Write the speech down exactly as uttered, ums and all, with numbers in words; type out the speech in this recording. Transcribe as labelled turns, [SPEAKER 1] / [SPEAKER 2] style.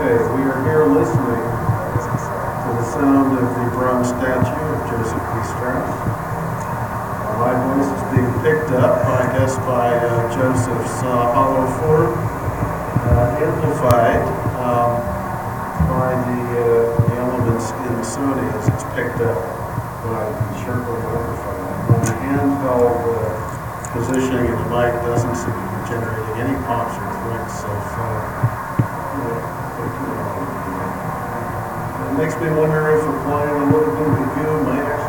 [SPEAKER 1] Okay, we are here listening to the sound of the bronze statue of Joseph P. Strauss. Uh, my voice is being picked up, I guess, by uh, Joseph's uh, hollow form, uh, amplified um, by the, uh, the elements in the Sony as it's picked up by the Sherpa microphone. My handheld uh, positioning of the mic doesn't seem to be generating any pops or clicks of uh, It makes me wonder if applying a little bit of goo might actually